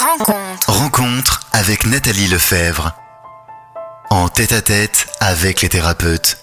Rencontre avec Nathalie Lefebvre. En tête-à-tête avec les thérapeutes.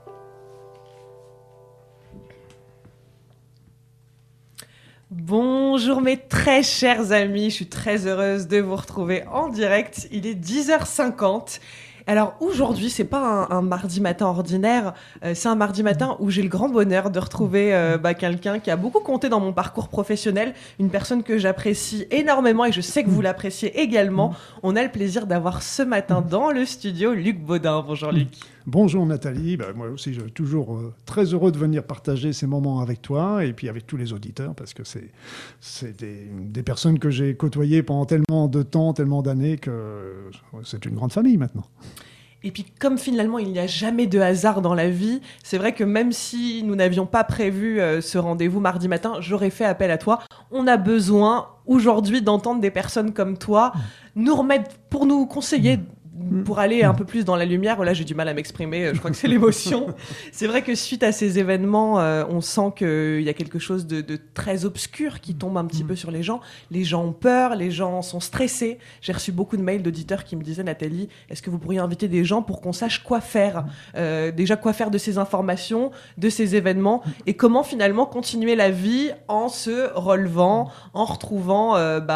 Bonjour mes très chers amis, je suis très heureuse de vous retrouver en direct. Il est 10h50. Alors aujourd'hui, c'est pas un mardi matin ordinaire, c'est un mardi matin où j'ai le grand bonheur de retrouver quelqu'un qui a beaucoup compté dans mon parcours professionnel, une personne que j'apprécie énormément et je sais que vous l'appréciez également. On a le plaisir d'avoir ce matin dans le studio Luc Baudin. Bonjour Luc. Bonjour Nathalie, moi aussi je suis toujours très heureux de venir partager ces moments avec toi et puis avec tous les auditeurs parce que c'est des personnes que j'ai côtoyées pendant tellement de temps, tellement d'années que c'est une grande famille maintenant. Et puis comme finalement il n'y a jamais de hasard dans la vie, c'est vrai que même si nous n'avions pas prévu ce rendez-vous mardi matin, j'aurais fait appel à toi. On a besoin aujourd'hui d'entendre des personnes comme toi nous remettre, pour nous conseiller, pour aller un peu plus dans la lumière. Là j'ai du mal à m'exprimer, je crois que c'est l'émotion. C'est vrai que suite à ces événements, on sent qu'il y a quelque chose de très obscur qui tombe un petit peu sur les gens. Les gens ont peur, les gens sont stressés. J'ai reçu beaucoup de mails d'auditeurs qui me disaient: Nathalie, est-ce que vous pourriez inviter des gens pour qu'on sache quoi faire, déjà quoi faire de ces informations, de ces événements, et comment finalement continuer la vie en se relevant, en retrouvant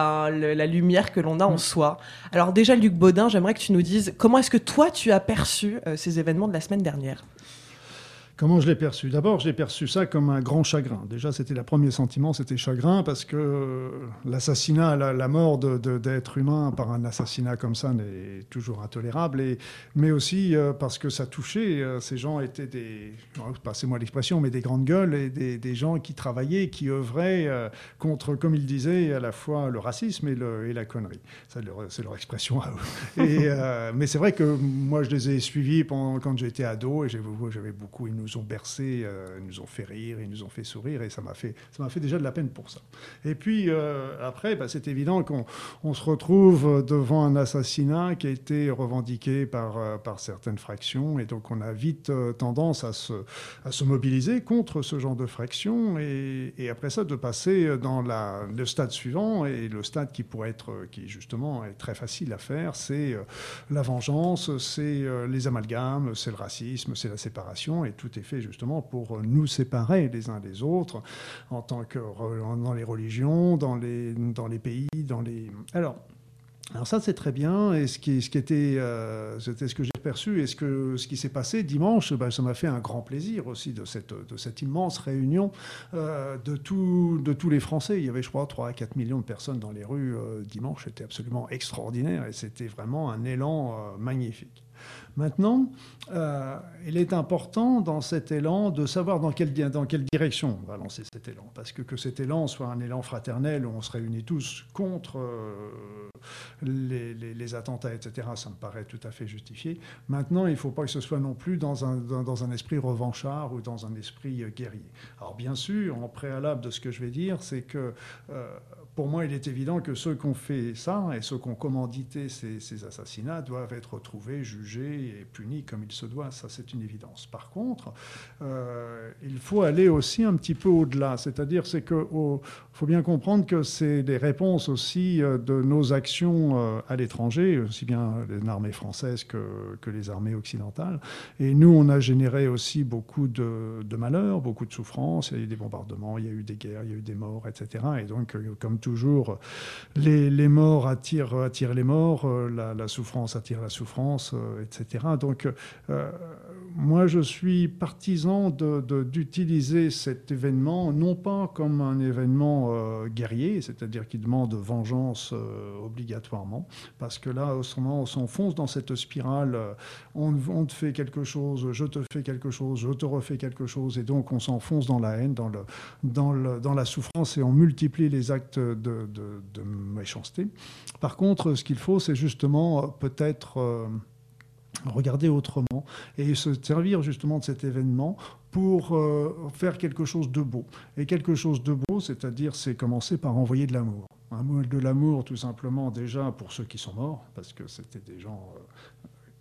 la lumière que l'on a en soi. Alors déjà Luc Baudin, j'aimerais que tu nous dises comment est-ce que toi tu as perçu ces événements de la semaine dernière. Comment je l'ai perçu ? D'abord, j'ai perçu ça comme un grand chagrin. Déjà, c'était le premier sentiment, c'était chagrin, parce que l'assassinat, la mort d'êtres humains par un assassinat comme ça n'est toujours intolérable, mais aussi parce que ça touchait, ces gens étaient passez-moi l'expression, mais des grandes gueules, et des gens qui travaillaient, qui œuvraient contre, comme ils disaient, à la fois le racisme et la connerie. Ça, c'est leur expression à eux. Mais c'est vrai que moi, je les ai suivis quand j'étais ado, et j'avais beaucoup... Ils nous ont bercés, ils nous ont fait rire, ils nous ont fait sourire, et ça m'a fait déjà de la peine pour ça. Et puis après, c'est évident qu'on se retrouve devant un assassinat qui a été revendiqué par certaines fractions, et donc on a vite tendance à se mobiliser contre ce genre de fractions, et après ça de passer dans le stade suivant, et le stade qui justement est très facile à faire, c'est la vengeance, c'est les amalgames, c'est le racisme, c'est la séparation, et tout est fait justement pour nous séparer les uns des autres en tant que dans les religions, dans les pays, Alors ça c'est très bien, et c'était ce que j'ai perçu, et ce qui s'est passé dimanche, ça m'a fait un grand plaisir aussi de cette immense réunion de tous les Français. Il y avait, je crois, 3 à 4 millions de personnes dans les rues dimanche. C'était absolument extraordinaire, et c'était vraiment un élan magnifique. Maintenant, il est important dans cet élan de savoir dans quelle direction on va lancer cet élan. Parce que cet élan soit un élan fraternel où on se réunit tous contre les attentats, etc., ça me paraît tout à fait justifié. Maintenant, il ne faut pas que ce soit non plus dans un esprit revanchard ou dans un esprit guerrier. Alors bien sûr, en préalable de ce que je vais dire, c'est que pour moi, il est évident que ceux qui ont fait ça et ceux qui ont commandité ces assassinats doivent être retrouvés, jugés et punis comme il se doit. Ça, c'est une évidence. Par contre, il faut aller aussi un petit peu au-delà. C'est-à-dire, faut bien comprendre que c'est des réponses aussi de nos actions à l'étranger, aussi bien les armées françaises que les armées occidentales. Et nous, on a généré aussi beaucoup de malheurs, beaucoup de souffrances. Il y a eu des bombardements, il y a eu des guerres, il y a eu des morts, etc. Et donc, comme toujours, les morts attirent les morts, la souffrance attire la souffrance, etc. Donc, moi, je suis partisan d'utiliser cet événement, non pas comme un événement guerrier, c'est-à-dire qui demande vengeance obligatoirement, parce que là, autrement, on s'enfonce dans cette spirale, on te fait quelque chose, je te fais quelque chose, je te refais quelque chose, et donc on s'enfonce dans la haine, dans la souffrance, et on multiplie les actes de méchanceté. Par contre, ce qu'il faut, c'est justement peut-être regarder autrement et se servir justement de cet événement pour faire quelque chose de beau. Et quelque chose de beau, c'est commencer par envoyer de l'amour. De l'amour tout simplement déjà pour ceux qui sont morts, parce que c'était des gens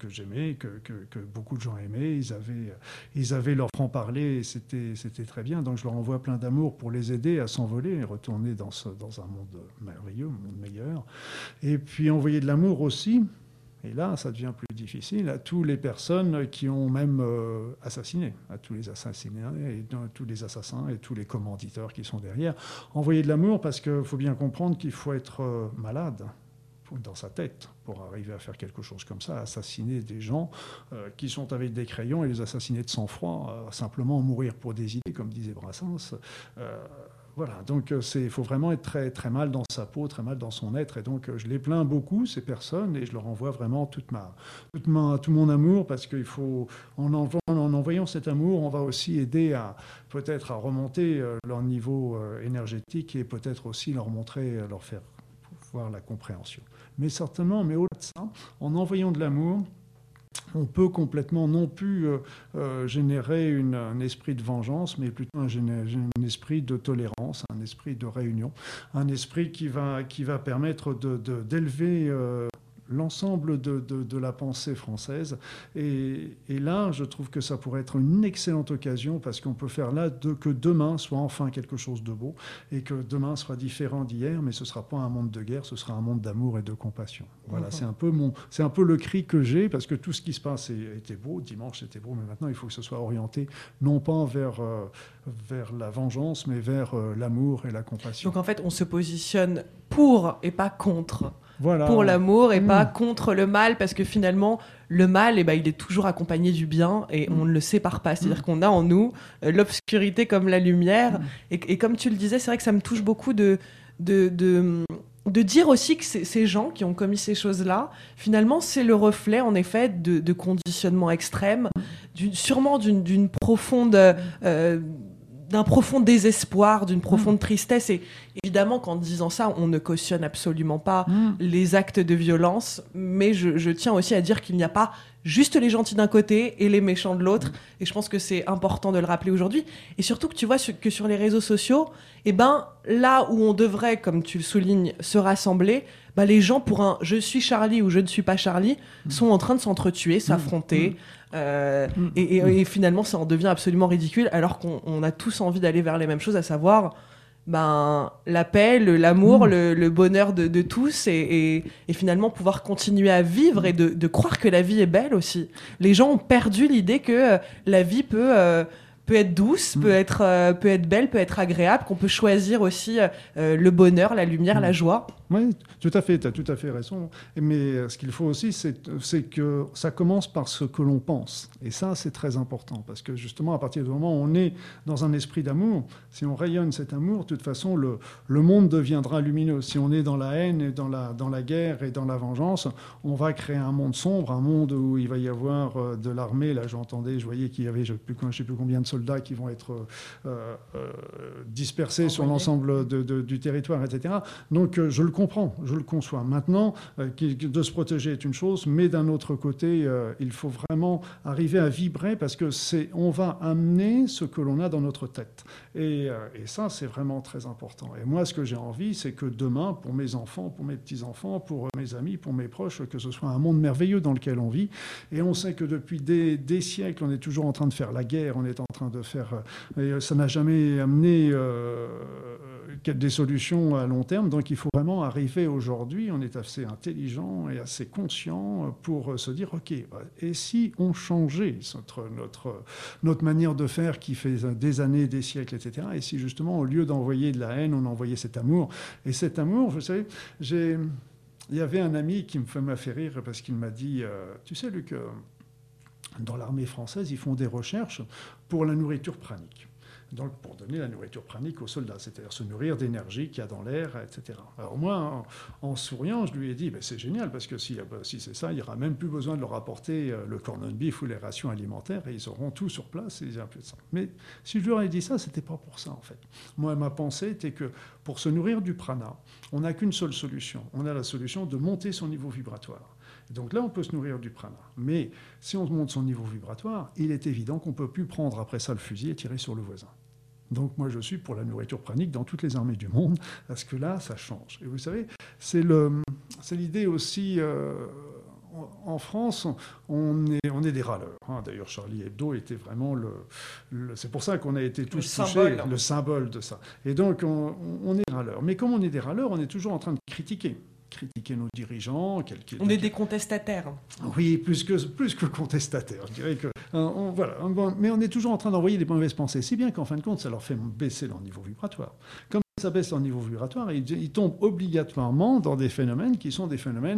j'aimais, que beaucoup de gens aimaient. Ils avaient leur franc-parler et c'était très bien. Donc je leur envoie plein d'amour pour les aider à s'envoler et retourner dans un monde merveilleux, un monde meilleur. Et puis envoyer de l'amour aussi. Et là, ça devient plus difficile à toutes les personnes qui ont même assassiné, à tous les assassinés, et tous les assassins et tous les commanditeurs qui sont derrière. Envoyer de l'amour parce qu'il faut bien comprendre qu'il faut être malade dans sa tête pour arriver à faire quelque chose comme ça, assassiner des gens qui sont avec des crayons et les assassiner de sang-froid, simplement mourir pour des idées, comme disait Brassens. Voilà, donc il faut vraiment être très, très mal dans sa peau, très mal dans son être. Et donc je les plains beaucoup, ces personnes, et je leur envoie vraiment tout mon amour, parce qu'il faut, en envoyant cet amour, on va aussi aider peut-être à remonter leur niveau énergétique et peut-être aussi leur montrer, leur faire voir la compréhension. Mais certainement, mais au-delà de ça, en envoyant de l'amour, on peut complètement non plus générer un esprit de vengeance, mais plutôt un esprit de tolérance, un esprit de réunion, un esprit qui va permettre d'élever l'ensemble de la pensée française. Et là, je trouve que ça pourrait être une excellente occasion, parce qu'on peut faire là que demain soit enfin quelque chose de beau, et que demain sera différent d'hier, mais ce ne sera pas un monde de guerre, ce sera un monde d'amour et de compassion. Voilà, c'est un peu le cri que j'ai, parce que tout ce qui se passe était beau, dimanche c'était beau, mais maintenant il faut que ce soit orienté, non pas vers la vengeance, mais vers l'amour et la compassion. Donc en fait, on se positionne pour et pas contre. Voilà. Pour l'amour et pas contre le mal, parce que finalement le mal, il est toujours accompagné du bien et on ne le sépare pas, c'est-à-dire qu'on a en nous l'obscurité comme la lumière, et comme tu le disais, c'est vrai que ça me touche beaucoup de dire aussi que ces gens qui ont commis ces choses-là, finalement c'est le reflet en effet de conditionnements extrêmes, sûrement d'une profonde d'un profond désespoir, d'une profonde tristesse. Et évidemment qu'en disant ça, on ne cautionne absolument pas les actes de violence, mais je tiens aussi à dire qu'il n'y a pas juste les gentils d'un côté et les méchants de l'autre. Et je pense que c'est important de le rappeler aujourd'hui. Et surtout que tu vois que sur les réseaux sociaux, là où on devrait, comme tu le soulignes, se rassembler, les gens, pour un « je suis Charlie » ou « je ne suis pas Charlie », sont en train de s'entretuer, s'affronter. Et finalement, ça en devient absolument ridicule, alors qu'on a tous envie d'aller vers les mêmes choses, à savoir la paix, l'amour, le bonheur de tous, et finalement pouvoir continuer à vivre et de croire que la vie est belle aussi. Les gens ont perdu l'idée que la vie peut être douce, peut être belle, peut être agréable, qu'on peut choisir aussi le bonheur, la lumière, la joie. Oui, tout à fait, tu as tout à fait raison. Mais ce qu'il faut aussi, c'est que ça commence par ce que l'on pense. Et ça, c'est très important, parce que justement, à partir du moment où on est dans un esprit d'amour, si on rayonne cet amour, de toute façon, le monde deviendra lumineux. Si on est dans la haine, et dans la guerre et dans la vengeance, on va créer un monde sombre, un monde où il va y avoir de l'armée. Là, je voyais qu'il y avait, je ne sais plus combien de soldats qui vont être dispersés sur l'ensemble du territoire, etc. Donc, je le comprends, je le conçois. Maintenant, de se protéger est une chose, mais d'un autre côté, il faut vraiment arriver à vibrer, parce que on va amener ce que l'on a dans notre tête. Et ça, c'est vraiment très important. Et moi, ce que j'ai envie, c'est que demain, pour mes enfants, pour mes petits-enfants, pour mes amis, pour mes proches, que ce soit un monde merveilleux dans lequel on vit. Et on sait que depuis des siècles, on est toujours en train de faire la guerre, on est en train de faire... et ça n'a jamais amené des solutions à long terme. Donc, il faut vraiment arriver aujourd'hui, on est assez intelligent et assez conscient pour se dire, OK, et si on changeait notre manière de faire qui fait des années, des siècles, etc. Et si justement, au lieu d'envoyer de la haine, on envoyait cet amour. Et cet amour, vous savez, il y avait un ami qui m'a fait rire, parce qu'il m'a dit, tu sais Luc, dans l'armée française, ils font des recherches pour la nourriture pranique. Donc, pour donner la nourriture pranique aux soldats, c'est-à-dire se nourrir d'énergie qu'il y a dans l'air, etc. Alors moi, en souriant, je lui ai dit, c'est génial, parce que si c'est ça, il n'y aura même plus besoin de leur apporter le corned beef ou les rations alimentaires, et ils auront tout sur place, et ils auront plus de ça. Mais si je leur ai dit ça, c'était pas pour ça, en fait. Moi, ma pensée était que pour se nourrir du prana, on n'a qu'une seule solution. On a la solution de monter son niveau vibratoire. Donc là, on peut se nourrir du prana. Mais si on monte son niveau vibratoire, il est évident qu'on ne peut plus prendre après ça le fusil et tirer sur le voisin. Donc moi, je suis pour la nourriture pranique dans toutes les armées du monde, parce que là, ça change. Et vous savez, c'est l'idée aussi... en France, on est des râleurs. Hein. D'ailleurs, Charlie Hebdo était vraiment c'est pour ça qu'on a été tous touchés, le symbole de ça. Et donc, on est râleurs. Mais comme on est des râleurs, on est toujours en train de critiquer nos dirigeants. On est des contestataires. Oui, plus que contestataires. Je dirais que voilà. Mais on est toujours en train d'envoyer des mauvaises pensées. Si bien qu'en fin de compte, ça leur fait baisser leur niveau vibratoire. Comme ça baisse leur niveau vibratoire, ils tombent obligatoirement dans des phénomènes qui sont des phénomènes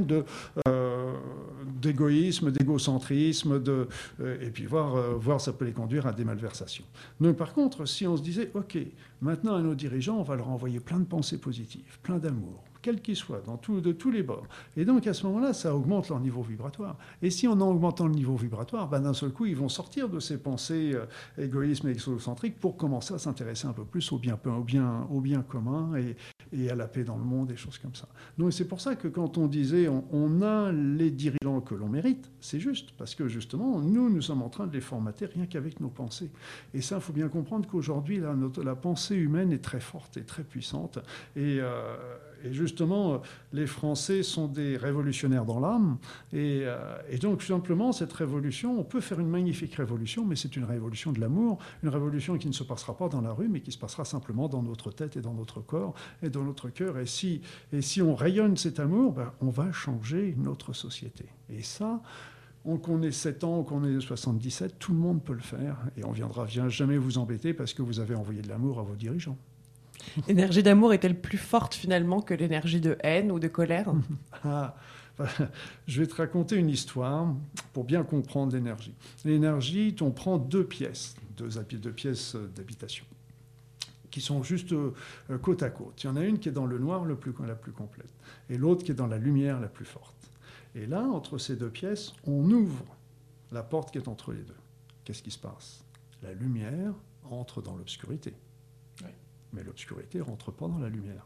d'égoïsme, d'égocentrisme, et puis voir ça peut les conduire à des malversations. Donc par contre, si on se disait, OK, maintenant à nos dirigeants, on va leur envoyer plein de pensées positives, plein d'amour, quel qu'il soit, de tous les bords. Et donc à ce moment-là, ça augmente leur niveau vibratoire. Et si en augmentant le niveau vibratoire, d'un seul coup, ils vont sortir de ces pensées égoïsme et exocentriques pour commencer à s'intéresser un peu plus au bien commun et à la paix dans le monde, des choses comme ça. Donc c'est pour ça que quand on disait on a les dirigeants que l'on mérite, c'est juste, parce que justement, nous sommes en train de les formater rien qu'avec nos pensées. Et ça, il faut bien comprendre qu'aujourd'hui, la pensée humaine est très forte et très puissante. Et justement, les Français sont des révolutionnaires dans l'âme. Et donc, simplement, cette révolution, on peut faire une magnifique révolution, mais c'est une révolution de l'amour, une révolution qui ne se passera pas dans la rue, mais qui se passera simplement dans notre tête et dans notre corps et dans notre cœur. Et si on rayonne cet amour, on va changer notre société. Et ça, qu'on ait 7 ans ou qu'on ait 77, tout le monde peut le faire. Et on viendra jamais vous embêter parce que vous avez envoyé de l'amour à vos dirigeants. L'énergie d'amour est-elle plus forte finalement que l'énergie de haine ou de colère ? Je vais te raconter une histoire pour bien comprendre l'énergie. L'énergie, on prend deux pièces d'habitation qui sont juste côte à côte. Il y en a une qui est dans le noir la plus complète et l'autre qui est dans la lumière la plus forte. Et là, entre ces deux pièces, on ouvre la porte qui est entre les deux. Qu'est-ce qui se passe ? La lumière entre dans l'obscurité. Oui. Mais l'obscurité ne rentre pas dans la lumière.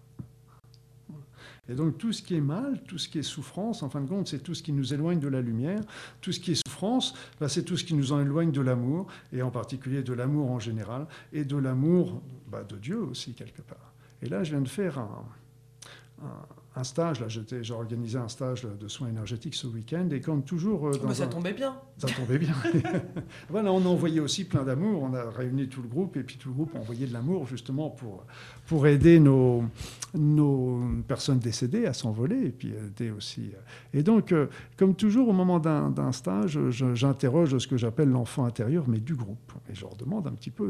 Et donc tout ce qui est mal, tout ce qui est souffrance, en fin de compte, c'est tout ce qui nous éloigne de la lumière. Tout ce qui est souffrance, c'est tout ce qui nous en éloigne de l'amour, et en particulier de l'amour en général, et de l'amour de Dieu aussi, quelque part. Et là, je viens de faire un stage, là, j'ai organisé un stage de soins énergétiques ce week-end, et comme toujours... ça tombait bien. Ça tombait bien. Voilà, on a envoyé aussi plein d'amour, on a réuni tout le groupe, et puis tout le groupe a envoyé de l'amour, justement, pour aider nos personnes décédées à s'envoler, et puis aider aussi... Et donc, comme toujours, au moment d'un stage, j'interroge ce que j'appelle l'enfant intérieur, mais du groupe. Et je leur demande un petit peu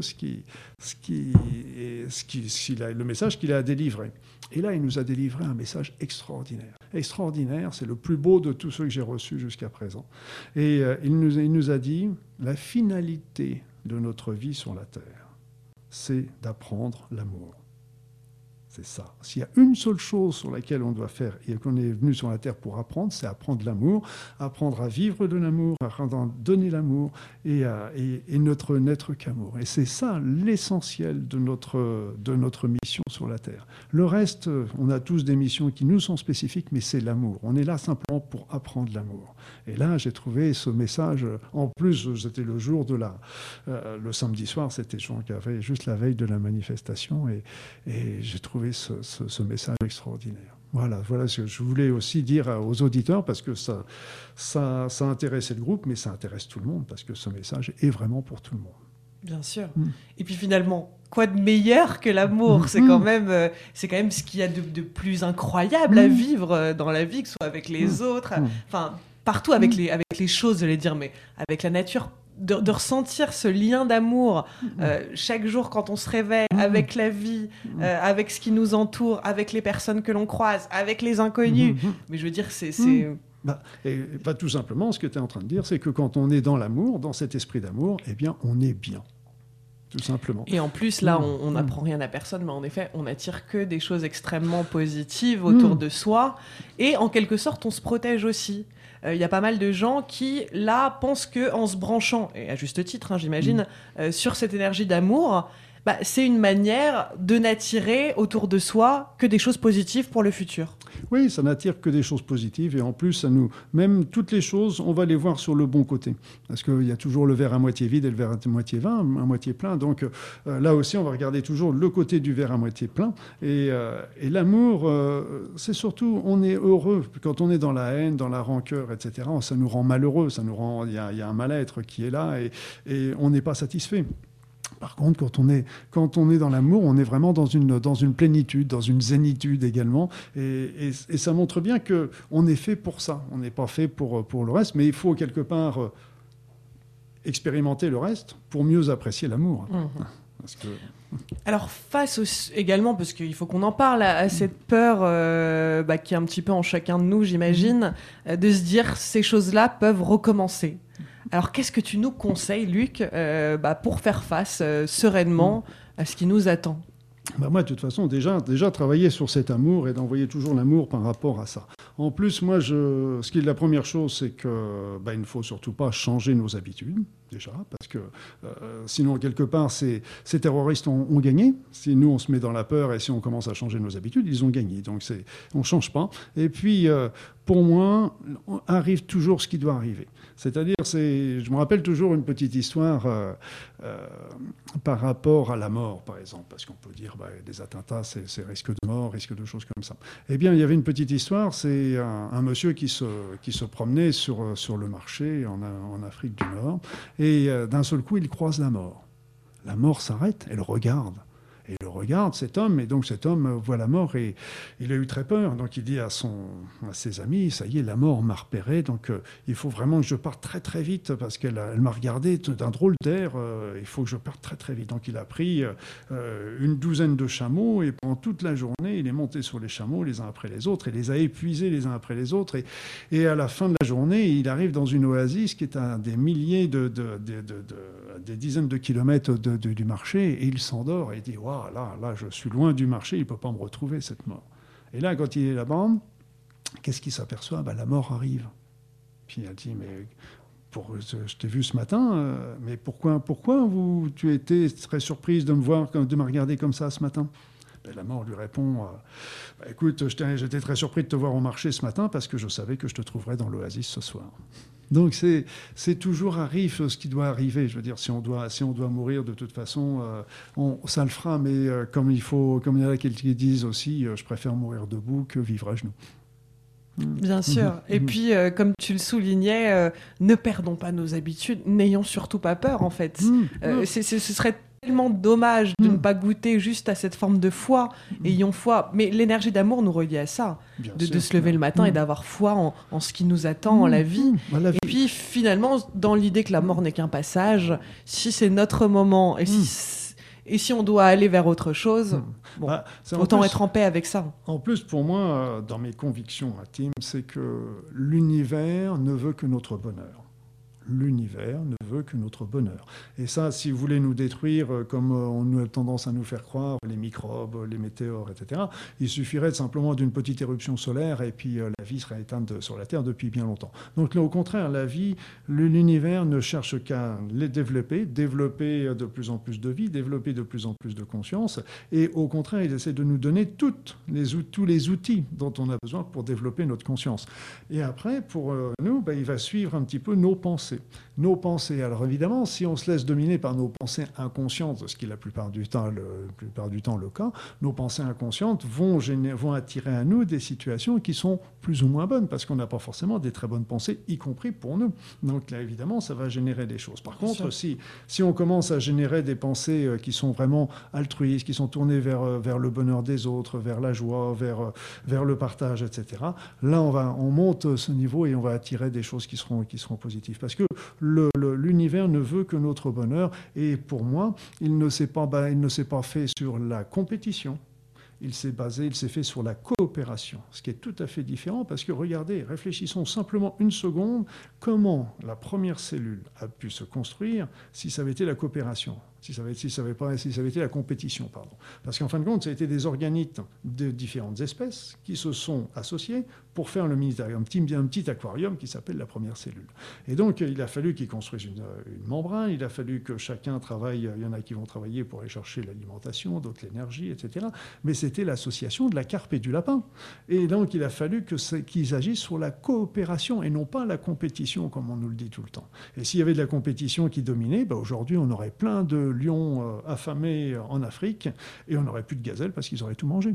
le message qu'il a délivré. Et là, il nous a délivré un message extraordinaire. Extraordinaire, c'est le plus beau de tous ceux que j'ai reçus jusqu'à présent. Et il nous a dit, la finalité de notre vie sur la Terre, c'est d'apprendre l'amour. C'est ça. S'il y a une seule chose sur laquelle on doit faire, et qu'on est venu sur la Terre pour apprendre, c'est apprendre l'amour, apprendre à vivre de l'amour, apprendre à donner l'amour, et n'être qu'amour. Et c'est ça l'essentiel de notre mission sur la Terre. Le reste, on a tous des missions qui nous sont spécifiques, mais c'est l'amour. On est là simplement pour apprendre l'amour. Et là, j'ai trouvé ce message, en plus, c'était le jour de le samedi soir, c'était juste la veille de la manifestation, et j'ai trouvé ce message extraordinaire. Voilà ce que je voulais aussi dire aux auditeurs, parce que ça intéressait le groupe, mais ça intéresse tout le monde, parce que ce message est vraiment pour tout le monde. Bien sûr. Et puis finalement, quoi de meilleur que l'amour ? C'est quand même ce qu'il y a de plus incroyable à vivre dans la vie, que ce soit avec les autres, enfin partout avec les choses, je vais dire, mais avec la nature. De ressentir ce lien d'amour chaque jour quand on se réveille, avec la vie, avec ce qui nous entoure, avec les personnes que l'on croise, avec les inconnus. Mais je veux dire, c'est... tout simplement, ce que tu es en train de dire, c'est que quand on est dans l'amour, dans cet esprit d'amour, eh bien, on est bien. Tout simplement. Et en plus, là, on n'apprend rien à personne, mais en effet, on n'attire que des choses extrêmement positives autour de soi. Et en quelque sorte, on se protège aussi. Il y a pas mal de gens qui, là, pensent qu'en se branchant, et à juste titre, j'imagine, sur cette énergie d'amour, c'est une manière de n'attirer autour de soi que des choses positives pour le futur. Oui, ça n'attire que des choses positives et en plus, même toutes les choses, on va les voir sur le bon côté. Parce qu'il y a toujours le verre à moitié vide et le verre à moitié à moitié plein. Donc là aussi, on va regarder toujours le côté du verre à moitié plein. Et l'amour, c'est surtout, on est heureux. Quand on est dans la haine, dans la rancœur, etc., ça nous rend malheureux. Il y a un mal-être qui est là et on n'est pas satisfait. Par contre, quand on est dans l'amour, on est vraiment dans une plénitude, dans une zénitude également. Et ça montre bien qu'on est fait pour ça. On n'est pas fait pour le reste, mais il faut quelque part expérimenter le reste pour mieux apprécier l'amour. Mmh. Parce que... Alors, également, parce qu'il faut qu'on en parle, à cette peur qui est un petit peu en chacun de nous, j'imagine, de se dire ces choses-là peuvent recommencer. Alors, qu'est-ce que tu nous conseilles, Luc, pour faire face sereinement à ce qui nous attend ? Moi, de toute façon, déjà travailler sur cet amour et d'envoyer toujours l'amour par rapport à ça. En plus, moi, ce qui est la première chose, c'est que il ne faut surtout pas changer nos habitudes, déjà, parce que sinon, quelque part, ces terroristes ont gagné. Si nous, on se met dans la peur et si on commence à changer nos habitudes, ils ont gagné. Donc, on ne change pas. Et puis, pour moi, arrive toujours ce qui doit arriver. C'est-à-dire, je me rappelle toujours une petite histoire par rapport à la mort, par exemple, parce qu'on peut dire des attentats, c'est risque de mort, risque de choses comme ça. Eh bien, il y avait une petite histoire, c'est un monsieur qui se promenait sur le marché en Afrique du Nord, et d'un seul coup, il croise la mort. La mort s'arrête, elle regarde. Et il regarde cet homme, et donc cet homme voit la mort, et il a eu très peur. Donc il dit à ses amis, ça y est, la mort m'a repéré, donc il faut vraiment que je parte très très vite, parce qu'elle m'a regardé d'un drôle d'air, il faut que je parte très très vite. Donc il a pris une douzaine de chameaux, et pendant toute la journée, il est monté sur les chameaux, les uns après les autres, et les a épuisés les uns après les autres. Et à la fin de la journée, il arrive dans une oasis qui est à des milliers, des dizaines de kilomètres du marché, et il s'endort, et il dit, waouh, là, je suis loin du marché, il ne peut pas me retrouver, cette mort. Et là, quand il est là-bas, qu'est-ce qu'il s'aperçoit ? La mort arrive. Puis elle dit, mais je t'ai vu ce matin, mais pourquoi tu étais très surprise de me regarder comme ça ce matin ? La mort lui répond, écoute, j'étais très surpris de te voir au marché ce matin parce que je savais que je te trouverais dans l'oasis ce soir. Donc c'est toujours arrive ce qui doit arriver. Je veux dire, si on doit mourir de toute façon, ça le fera. Mais comme il y en a qui disent aussi, je préfère mourir debout que vivre à genoux. Bien sûr. Et puis, comme tu le soulignais, ne perdons pas nos habitudes, n'ayons surtout pas peur, en fait. Ce serait tellement dommage de ne pas goûter juste à cette forme de foi. Ayons foi. Mais l'énergie d'amour nous relie à ça. De se lever le matin et d'avoir foi en ce qui nous attend, en la vie. Et puis, finalement, dans l'idée que la mort n'est qu'un passage, si c'est notre moment et si on doit aller vers autre chose, autant être en paix avec ça. En plus, pour moi, dans mes convictions intimes, c'est que l'univers ne veut que notre bonheur. L'univers ne veut que notre bonheur. Et ça, si vous voulez nous détruire, comme on a tendance à nous faire croire, les microbes, les météores, etc., il suffirait simplement d'une petite éruption solaire et puis la vie serait éteinte sur la Terre depuis bien longtemps. Donc là, au contraire, la vie, l'univers ne cherche qu'à les développer de plus en plus de vie, développer de plus en plus de conscience, et au contraire, il essaie de nous donner tous les outils dont on a besoin pour développer notre conscience. Et après, pour nous, il va suivre un petit peu nos pensées. Nos pensées. Alors évidemment, si on se laisse dominer par nos pensées inconscientes, ce qui est la plupart du temps le cas, nos pensées inconscientes vont attirer à nous des situations qui sont plus ou moins bonnes, parce qu'on n'a pas forcément des très bonnes pensées, y compris pour nous. Donc là, évidemment, ça va générer des choses. Par contre, si on commence à générer des pensées qui sont vraiment altruistes, qui sont tournées vers le bonheur des autres, vers la joie, vers le partage, etc., là, on monte ce niveau et on va attirer des choses qui seront positives. Parce que l'univers ne veut que notre bonheur. Et pour moi, il ne s'est pas fait sur la compétition. Il s'est fait sur la coopération, ce qui est tout à fait différent, parce que regardez, réfléchissons simplement une seconde, comment la première cellule a pu se construire si ça avait été la coopération. si ça avait été la compétition, pardon. Parce qu'en fin de compte, ça a été des organites de différentes espèces qui se sont associés pour faire un petit aquarium qui s'appelle la première cellule. Et donc, il a fallu qu'ils construisent une membrane, il a fallu que chacun travaille, il y en a qui vont travailler pour aller chercher l'alimentation, d'autres l'énergie, etc. Mais c'était l'association de la carpe et du lapin. Et donc, il a fallu qu'ils agissent sur la coopération et non pas la compétition, comme on nous le dit tout le temps. Et s'il y avait de la compétition qui dominait, aujourd'hui, on aurait plein de lions affamés en Afrique et on n'aurait plus de gazelles parce qu'ils auraient tout mangé.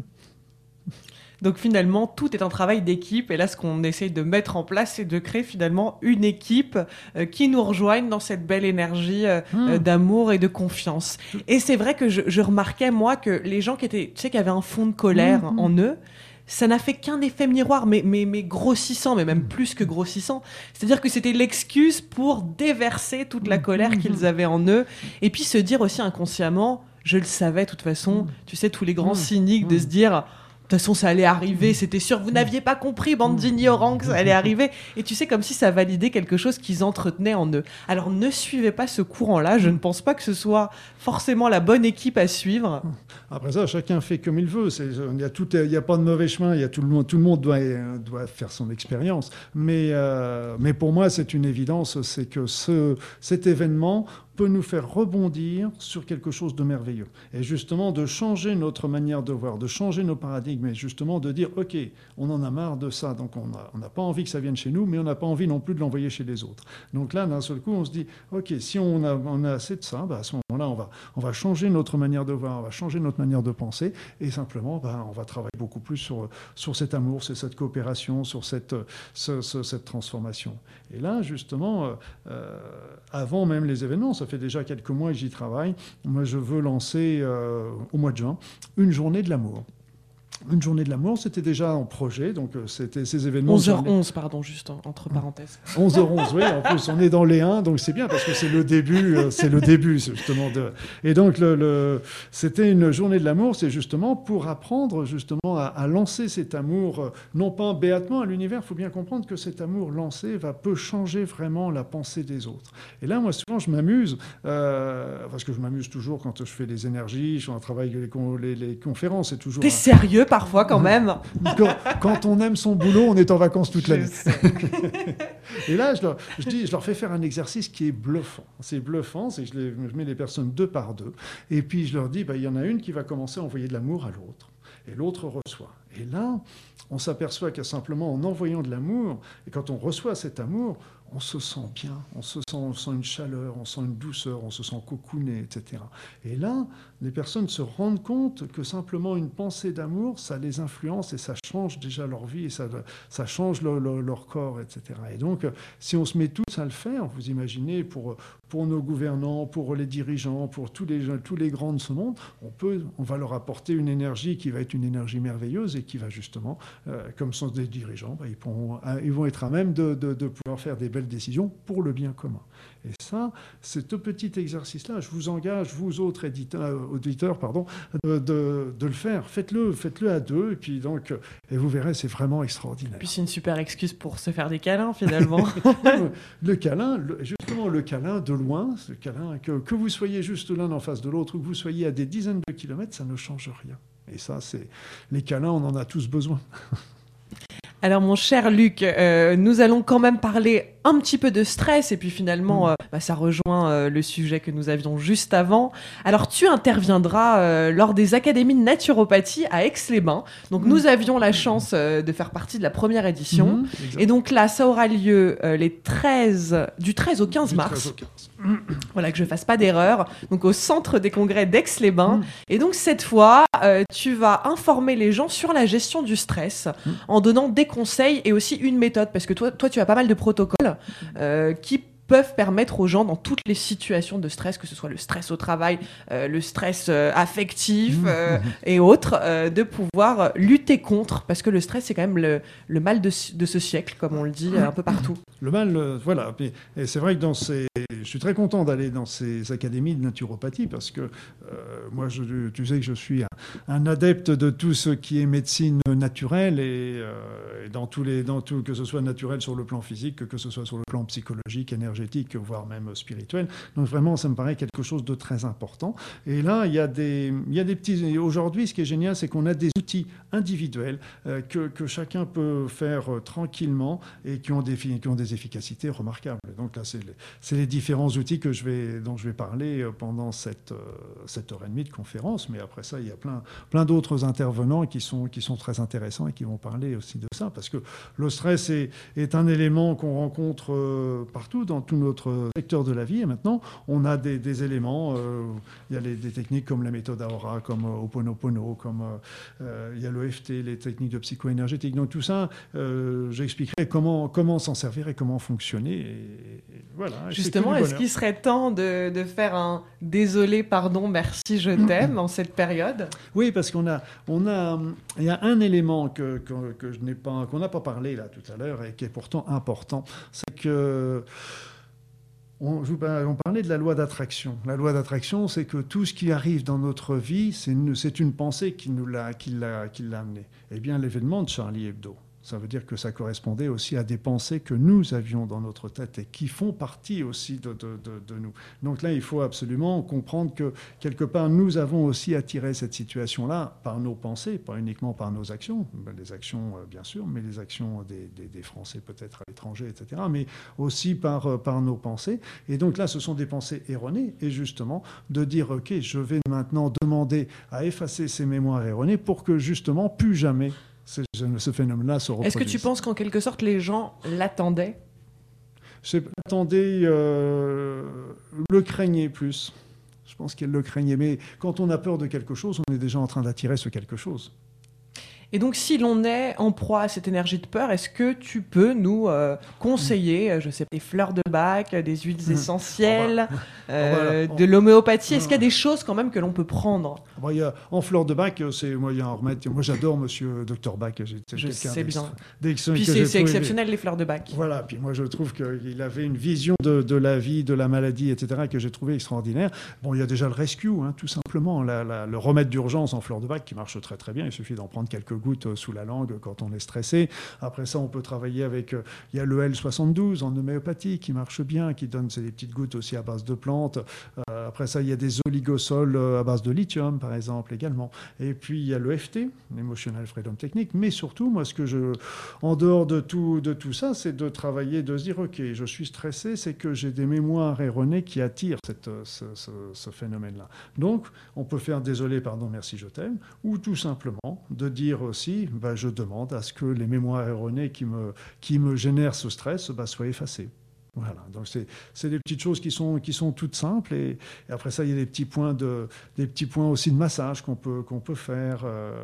Donc finalement, tout est un travail d'équipe. Et là, ce qu'on essaye de mettre en place, c'est de créer finalement une équipe qui nous rejoigne dans cette belle énergie d'amour et de confiance. Et c'est vrai que je remarquais, moi, que les gens qui avaient un fond de colère en eux, ça n'a fait qu'un effet miroir, mais grossissant, mais même plus que grossissant. C'est-à-dire que c'était l'excuse pour déverser toute la colère qu'ils avaient en eux. Et puis se dire aussi inconsciemment, je le savais de toute façon, tu sais, tous les grands cyniques de se dire... De toute façon, ça allait arriver, c'était sûr. Vous n'aviez pas compris, bande d'ignorants, que ça allait arriver. Et tu sais, comme si ça validait quelque chose qu'ils entretenaient en eux. Alors, ne suivez pas ce courant-là. Je ne pense pas que ce soit forcément la bonne équipe à suivre. Après ça, chacun fait comme il veut. Il n'y a pas de mauvais chemin. Tout le monde doit faire son expérience. Mais pour moi, c'est une évidence. C'est que cet événement peut nous faire rebondir sur quelque chose de merveilleux. Et justement, de changer notre manière de voir, de changer nos paradigmes, et justement de dire, OK, on en a marre de ça, donc on n'a pas envie que ça vienne chez nous, mais on n'a pas envie non plus de l'envoyer chez les autres. Donc là, d'un seul coup, on se dit, OK, si on a assez de ça, à ce moment-là, on va changer notre manière de voir, on va changer notre manière de penser, et simplement, on va travailler beaucoup plus sur cet amour, sur cette coopération, sur cette transformation. Et là, justement, avant même les événements, ça fait déjà quelques mois que j'y travaille. Moi, je veux lancer au mois de juin une journée de l'amour. Une journée de l'amour, c'était déjà en projet, donc c'était ces événements... 11h11, pardon, juste entre parenthèses. 11h11, oui, en plus on est dans les 1, donc c'est bien parce que c'est le début, justement. Et donc c'était une journée de l'amour, c'est justement pour apprendre justement à lancer cet amour, non pas béatement à l'univers, il faut bien comprendre que cet amour lancé peut changer vraiment la pensée des autres. Et là, moi, souvent, je m'amuse, parce que je m'amuse toujours quand je fais les énergies, je suis en travail avec les conférences, c'est toujours... T'es sérieux parfois quand même. Quand on aime son boulot, on est en vacances toute l'année. Et là, je leur fais faire un exercice qui est bluffant. C'est bluffant, c'est que je mets les personnes 2 par 2. Et puis je leur dis, il y en a une qui va commencer à envoyer de l'amour à l'autre. Et l'autre reçoit. Et là, on s'aperçoit que simplement en envoyant de l'amour, et quand on reçoit cet amour, on se sent bien, on sent une chaleur, on sent une douceur, on se sent cocooné, etc. Et là, les personnes se rendent compte que simplement une pensée d'amour, ça les influence et ça change déjà leur vie et ça change leur corps, etc. Et donc, si on se met tous à le faire, vous imaginez, pour nos gouvernants, pour les dirigeants, pour tous les grands de ce monde, on va leur apporter une énergie qui va être une énergie merveilleuse et qui va justement, comme sont des dirigeants, ils vont être à même de pouvoir faire des belles décisions pour le bien commun. Et ça, ce petit exercice-là, je vous engage, vous autres auditeurs, de le faire. Faites-le à 2, et puis donc, et vous verrez, c'est vraiment extraordinaire. Et puis c'est une super excuse pour se faire des câlins, finalement. Le câlin de loin, ce câlin, que vous soyez juste l'un en face de l'autre, ou que vous soyez à des dizaines de kilomètres, ça ne change rien. Et ça, les câlins, on en a tous besoin. Alors mon cher Luc, nous allons quand même parler un petit peu de stress et puis finalement ça rejoint le sujet que nous avions juste avant. Alors tu interviendras lors des académies de naturopathie à Aix-les-Bains. Donc nous avions la chance de faire partie de la première édition et donc là ça aura lieu du 13 au 15 mars. Voilà, que je fasse pas d'erreur. Donc au centre des congrès d'Aix-les-Bains. Et donc cette fois, tu vas informer les gens sur la gestion du stress en donnant des conseils et aussi une méthode. Parce que toi tu as pas mal de protocoles qui peuvent permettre aux gens dans toutes les situations de stress, que ce soit le stress au travail, le stress affectif et autres, de pouvoir lutter contre. Parce que le stress, c'est quand même le mal de ce siècle, comme on le dit un peu partout. Le mal, voilà. Et c'est vrai que je suis très content d'aller dans ces académies de naturopathie parce que moi, tu sais que je suis un adepte de tout ce qui est médecine naturelle et dans tout, que ce soit naturel sur le plan physique, que ce soit sur le plan psychologique, énergétique, énergétique, voire même spirituelle. Donc vraiment, ça me paraît quelque chose de très important. Et là, il y a des petits... Aujourd'hui, ce qui est génial, c'est qu'on a des outils individuels que chacun peut faire tranquillement et qui ont des efficacités remarquables. Donc là, c'est les différents outils dont je vais parler pendant cette heure et demie de conférence. Mais après ça, il y a plein d'autres intervenants qui sont très intéressants et qui vont parler aussi de ça. Parce que le stress est un élément qu'on rencontre partout dans tout notre secteur de la vie. Et maintenant, on a des éléments. Il y a des techniques comme la méthode Aora, comme Ho'oponopono, comme il y a l'EFT, les techniques de psycho-énergétique. Donc tout ça, j'expliquerai comment s'en servir et comment fonctionner. Et voilà. Justement, est-ce qu'il serait temps de faire un désolé, pardon, merci, je t'aime en cette période? Oui, parce il y a un élément qu'on n'a pas parlé là tout à l'heure et qui est pourtant important, c'est que on parlait de la loi d'attraction. La loi d'attraction, c'est que tout ce qui arrive dans notre vie, c'est une pensée qui l'a amené. Eh bien, l'événement de Charlie Hebdo, ça veut dire que ça correspondait aussi à des pensées que nous avions dans notre tête et qui font partie aussi de nous. Donc là, il faut absolument comprendre que quelque part, nous avons aussi attiré cette situation-là par nos pensées, pas uniquement par nos actions. Les actions, bien sûr, mais les actions des Français peut-être à l'étranger, etc. Mais aussi par nos pensées. Et donc là, ce sont des pensées erronées. Et justement, de dire, OK, je vais maintenant demander à effacer ces mémoires erronées pour que justement, plus jamais ce phénomène-là se reproduise. Est-ce que tu penses qu'en quelque sorte, les gens l'attendaient? J'attendais, le craignaient plus. Je pense qu'elle le craignait. Mais quand on a peur de quelque chose, on est déjà en train d'attirer ce quelque chose. Et donc, si l'on est en proie à cette énergie de peur, est-ce que tu peux nous conseiller, je sais pas, des fleurs de Bach, des huiles essentielles, de l'homéopathie? Est-ce qu'il y a des choses quand même que l'on peut prendre? En fleurs de Bach, il y a un remède. Moi, j'adore Monsieur Dr Bach. Je sais bien. Puis c'est exceptionnel, les fleurs de Bach. Voilà. Puis moi, je trouve qu'il avait une vision de la vie, de la maladie, etc., que j'ai trouvé extraordinaire. Bon, il y a déjà le rescue, tout simplement, le remède d'urgence en fleurs de Bach qui marche très très bien. Il suffit d'en prendre quelques gouttes sous la langue quand on est stressé. Après ça, on peut travailler avec... il y a le L72 en homéopathie qui marche bien, qui donne des petites gouttes aussi à base de plantes. Après ça, il y a des oligosols à base de lithium, par exemple, également. Et puis, il y a l'EFT, l'Emotional Freedom Technique. Mais surtout, moi, en dehors de tout ça, c'est de travailler, de se dire, OK, je suis stressé, c'est que j'ai des mémoires erronées qui attirent ce phénomène-là. Donc, on peut faire désolé, pardon, merci, je t'aime, ou tout simplement de dire aussi, je demande à ce que les mémoires erronées qui me génèrent ce stress soient effacées. Voilà, donc c'est des petites choses qui sont toutes simples et après ça il y a des petits points aussi de massage qu'on peut faire.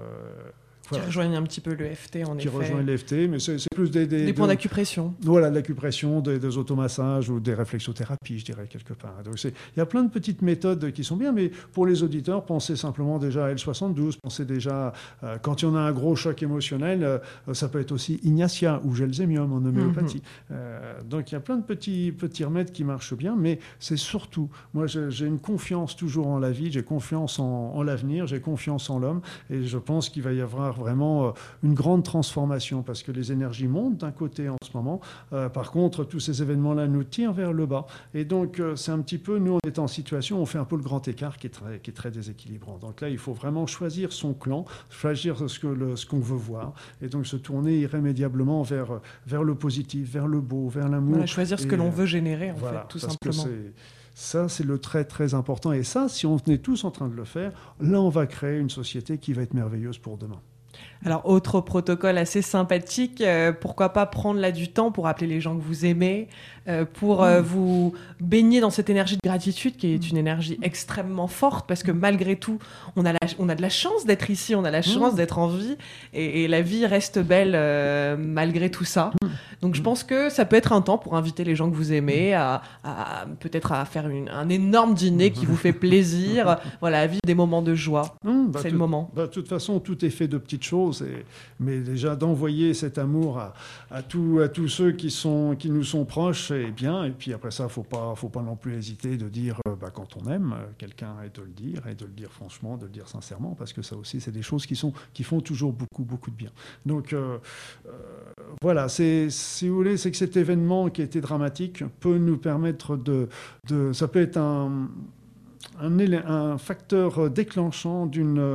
Qui rejoignent un petit peu l'EFT, en effet. Qui rejoignent l'EFT, mais c'est plus des points d'acupression. Voilà, de l'acupression, des automassages ou des réflexothérapies, je dirais, quelque part. Donc il y a plein de petites méthodes qui sont bien, mais pour les auditeurs, pensez simplement déjà à L72, pensez déjà, quand il y en a un gros choc émotionnel, ça peut être aussi Ignacia ou Gelsemium en homéopathie. Donc il y a plein de petits remèdes qui marchent bien, mais c'est surtout, moi j'ai une confiance toujours en la vie, j'ai confiance en l'avenir, j'ai confiance en l'homme, et je pense qu'il va y avoir vraiment une grande transformation parce que les énergies montent d'un côté en ce moment. Par contre, tous ces événements-là nous tirent vers le bas. Et donc, c'est un petit peu, nous, on est en situation, on fait un peu le grand écart qui est très déséquilibrant. Donc là, il faut vraiment choisir son clan, choisir ce qu'on veut voir et donc se tourner irrémédiablement vers le positif, vers le beau, vers l'amour. Voilà, choisir ce que l'on veut générer, en fait, tout simplement. Ça, c'est le très, très important. Et ça, si on est tous en train de le faire, là, on va créer une société qui va être merveilleuse pour demain. Alors, autre protocole assez sympathique, pourquoi pas prendre là du temps pour appeler les gens que vous aimez, pour vous baigner dans cette énergie de gratitude qui est une énergie extrêmement forte parce que malgré tout, on a de la chance d'être ici, on a la chance d'être en vie et la vie reste belle malgré tout ça. Donc, je pense que ça peut être un temps pour inviter les gens que vous aimez peut-être à faire un énorme dîner qui vous fait plaisir, voilà, à vivre des moments de joie. C'est le moment. De toute façon, tout est fait de petites choses. Mais déjà d'envoyer cet amour à tous ceux qui nous sont proches, et bien. Et puis après ça, faut pas non plus hésiter de dire quand on aime quelqu'un et de le dire franchement, de le dire sincèrement, parce que ça aussi, c'est des choses qui font toujours beaucoup de bien. Donc voilà, c'est si vous voulez, c'est que cet événement qui a été dramatique peut nous permettre ça peut être un facteur déclenchant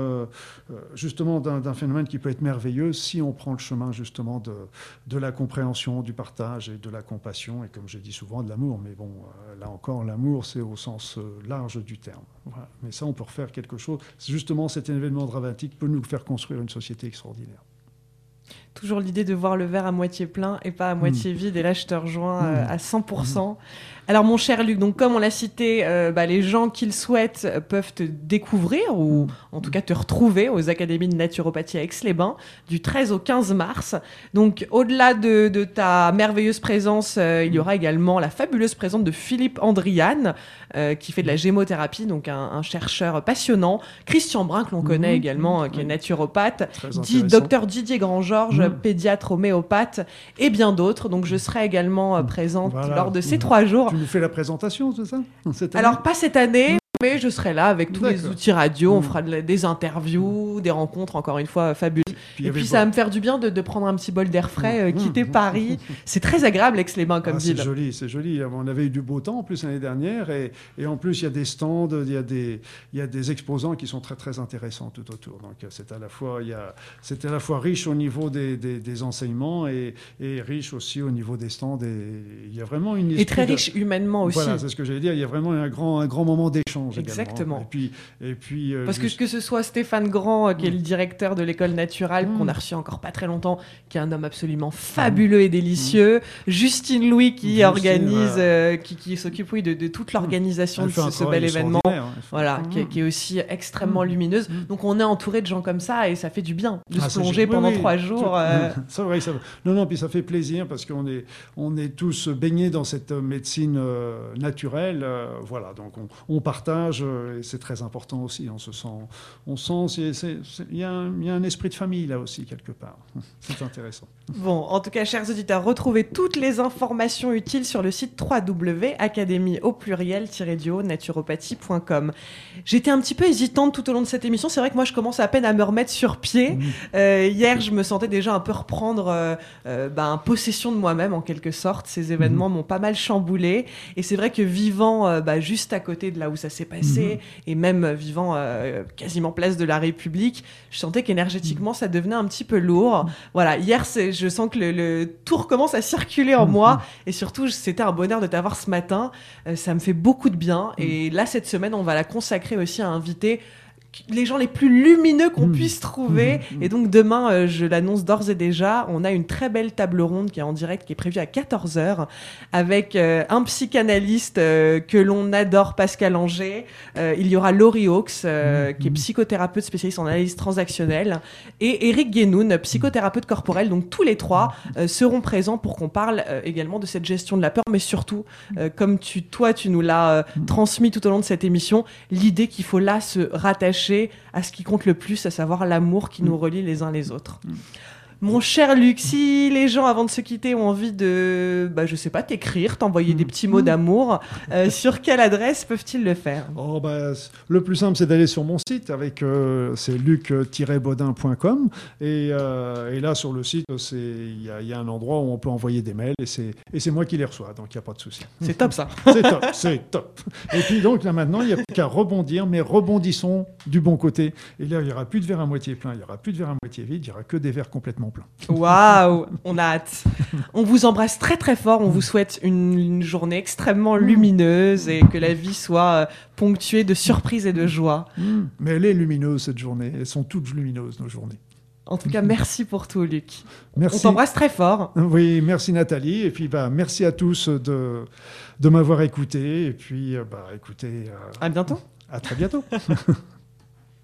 justement d'un phénomène qui peut être merveilleux si on prend le chemin justement de la compréhension, du partage et de la compassion et, comme je dis souvent, de l'amour. Mais bon, là encore, l'amour, c'est au sens large du terme. Voilà. Mais ça, on peut refaire quelque chose. Justement, cet événement dramatique peut nous faire construire une société extraordinaire. Toujours l'idée de voir le verre à moitié plein et pas à moitié vide. Et là, je te rejoins à 100%. Alors, mon cher Luc, donc, comme on l'a cité, les gens qui le souhaitent peuvent te découvrir ou en tout cas te retrouver aux Académies de Naturopathie à Aix-les-Bains du 13 au 15 mars. Donc, au-delà de ta merveilleuse présence, il y aura également la fabuleuse présence de Philippe Andriane, qui fait de la gémothérapie, donc un chercheur passionnant. Christian Brun, que l'on connaît également, qui est naturopathe. Docteur Didier Grand-Georges, pédiatre homéopathe, et bien d'autres. Donc, je serai également présente lors de ces 3 jours. Tu nous fais la présentation, c'est ça? Alors, pas cette année, mais je serai là avec tous les outils radio. On fera des interviews, des rencontres, encore une fois, fabuleuses. Et puis, ça va me faire du bien de prendre un petit bol d'air frais, quitter Paris. C'est très agréable, Aix-les-Bains, comme ville. C'est joli. On avait eu du beau temps, en plus, l'année dernière. Et en plus, il y a des stands, il y a des exposants qui sont très, très intéressants tout autour. Donc, c'est à la fois riche au niveau des enseignements et riche aussi au niveau des stands. Et il y a vraiment et très riche humainement aussi. Voilà, c'est ce que j'allais dire. Il y a vraiment un grand moment d'échange. Exactement. Et puis, parce que ce soit Stéphane Grand, qui est le directeur de l'école naturale, qu'on a reçu encore pas très longtemps, qui est un homme absolument fabuleux et délicieux, Justine Louis qui organise, qui s'occupe de toute l'organisation de ce bel événement, qui est aussi extrêmement lumineuse. Donc on est entouré de gens comme ça et ça fait du bien de se plonger pendant 3 jours. C'est vrai, non, puis ça fait plaisir parce qu'on est tous baignés dans cette médecine naturelle. Voilà, donc on partage. Et c'est très important aussi. On sent, il y a un esprit de famille là aussi quelque part. C'est intéressant. Bon, en tout cas, chers auditeurs, retrouvez toutes les informations utiles sur le site www.académie-naturopathie.com. J'étais un petit peu hésitante tout au long de cette émission. C'est vrai que moi, je commence à peine à me remettre sur pied. Hier, je me sentais déjà un peu reprendre possession de moi-même en quelque sorte. Ces événements m'ont pas mal chamboulé. Et c'est vrai que vivant juste à côté de là où ça s'est passé, et même vivant quasiment place de la République, je sentais qu'énergétiquement ça devenait un petit peu lourd. Voilà, hier je sens que le tout recommence à circuler en moi, et surtout c'était un bonheur de t'avoir ce matin. Ça me fait beaucoup de bien, et là cette semaine on va la consacrer aussi à inviter les gens les plus lumineux qu'on puisse trouver. Et donc demain, je l'annonce d'ores et déjà, on a une très belle table ronde qui est en direct, qui est prévue à 14h, avec un psychanalyste que l'on adore, Pascal Anger. Il y aura Laurie Hawkes, qui est psychothérapeute spécialiste en analyse transactionnelle, et Eric Guénoun, psychothérapeute corporel. Donc tous les 3 seront présents pour qu'on parle également de cette gestion de la peur, mais surtout, comme tu nous l'as transmis tout au long de cette émission, l'idée qu'il faut là se rattacher à ce qui compte le plus, à savoir l'amour qui nous relie les uns les autres. Mon cher Luc, si les gens, avant de se quitter, ont envie de, je sais pas, t'écrire, t'envoyer des petits mots d'amour, sur quelle adresse peuvent-ils le faire? Le plus simple, c'est d'aller sur mon site, c'est luc-baudin.com, et là, sur le site, il y a un endroit où on peut envoyer des mails, et c'est moi qui les reçois, donc il n'y a pas de souci. C'est top, ça. C'est top. Et puis donc, là, maintenant, il n'y a plus qu'à rebondir, mais rebondissons du bon côté. Et là, il n'y aura plus de verre à moitié plein, il n'y aura plus de verre à moitié vide, il n'y aura que des verres complètement plein. Waouh, on a hâte. On vous embrasse très très fort. On vous souhaite une journée extrêmement lumineuse et que la vie soit ponctuée de surprises et de joie. Mais elle est lumineuse cette journée. Elles sont toutes lumineuses nos journées. En tout cas, merci pour tout, Luc. Merci. On t'embrasse très fort. Oui, merci Nathalie. Et puis merci à tous de m'avoir écouté. Et puis écoutez. À bientôt. À très bientôt.